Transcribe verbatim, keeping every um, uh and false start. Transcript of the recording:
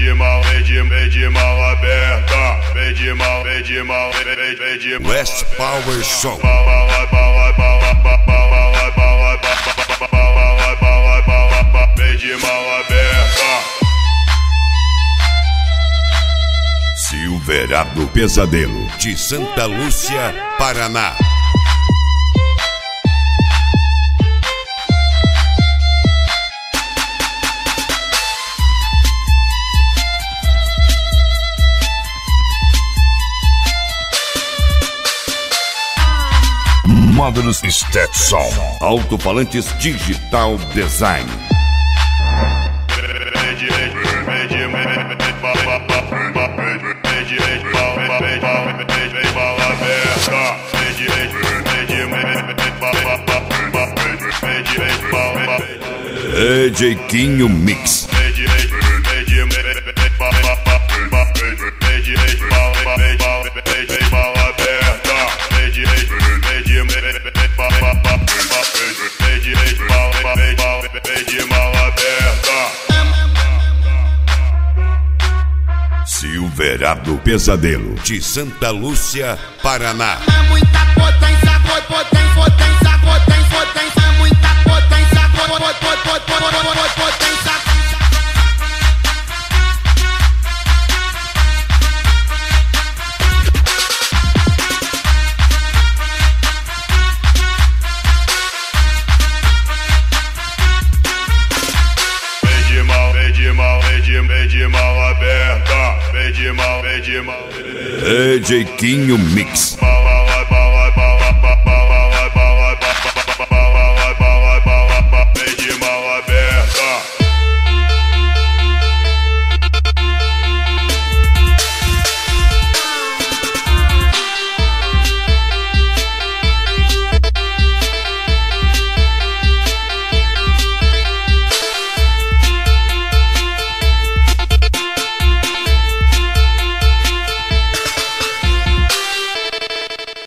de mal, vem de, vem de mal aberta, vem de mal, vem de mal, vem, vem, vem de mal. West Power Show. Vem de mal aberta. Silverado Pesadelo, de Santa Lúcia, Paraná. Módulos Stetson, alto-falantes Digital Design. D J Quinho Mix. Silverado Pesadelo, de Santa Lúcia, Paraná. É muita potência, potência, potência, potência, potência, é muita potência, potência, potência. Vem de mal aberta, vem de mal, vem de mal. D J Quinho Mix. Mal